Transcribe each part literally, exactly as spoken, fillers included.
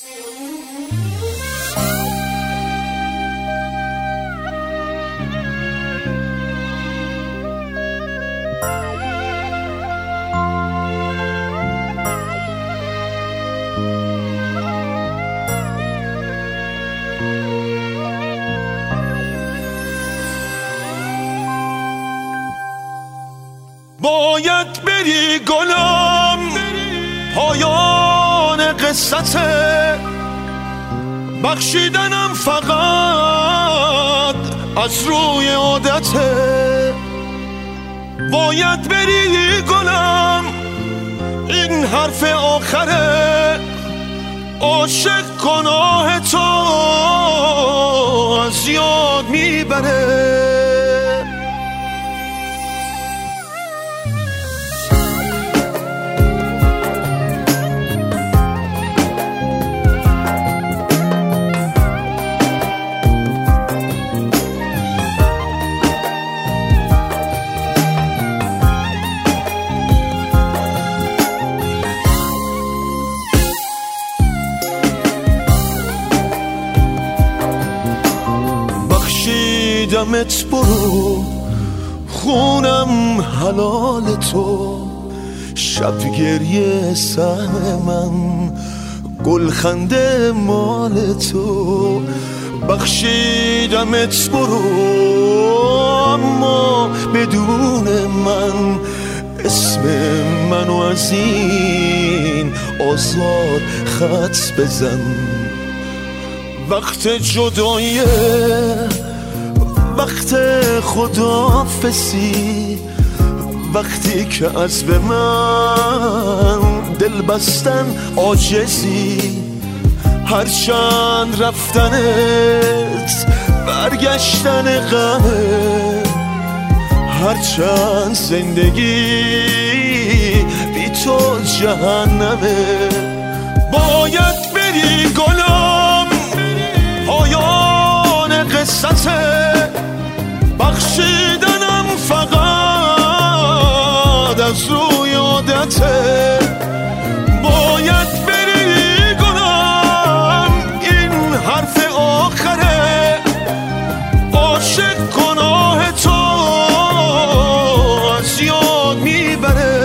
باید بری گلم، پایان قصته، بخشیدنم فقط از روی عادته. باید بری گلم، این حرف آخره، عاشق گناه تو از یاد میبره. دمت برو، خونم حلال تو، شب گریه سهم من، گلخنده مال تو. بخشیدمت برو، اما بدون من، اسم منو از این آزاد خط بزن. وقت جداییه، وقت خداحافظی، وقتی که از به من دل بستن عاجزی. هرچند رفتنت برگشتن غمه، هرچند زندگی بی تو جهنمه. باید بری گلم، پایان قصته، بخشیدنم فقط از روی عادته. باید بری گلم، این حرف آخره، عاشق گناه تو از یاد میبره.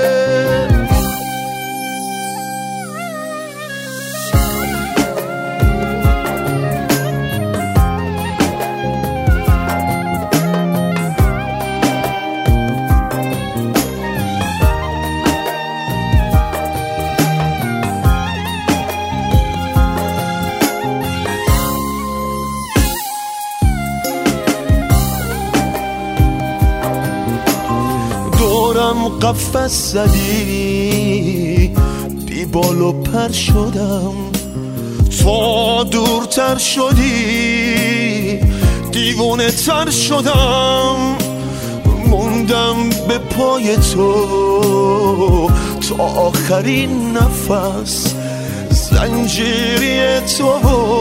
دورم قفس زدی، بی بال و پر شدم، تا دورتر شدی دیوونه تر شدم. موندم به پای تو تا آخرین نفس، زنجیری تو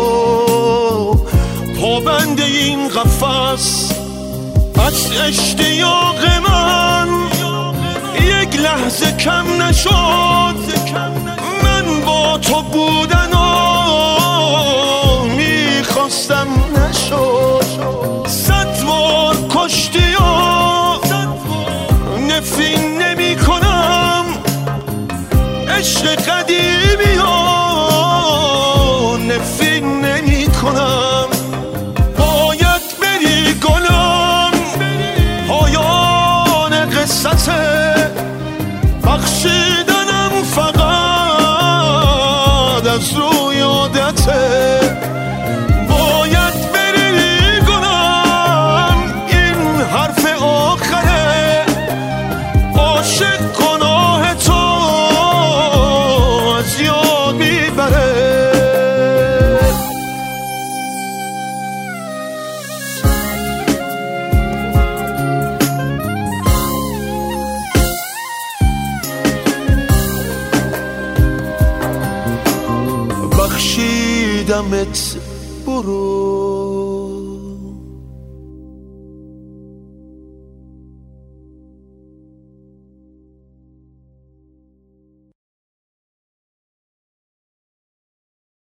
پابند این قفس. از اشتیاق من یک لحظه کم نشد، من با تو بودنو میخواستم نشد. صد بار کشتی و نفرین نمی کنم، عشق قدیمی و نفرین نمی کنم. باید بری گلم، پایان قصته، بخشیدنم فقط از روی عادته. باید بری گلم، این حرف آخره، عاشق گناه تو از یاد میبره. بخشیدمت برو.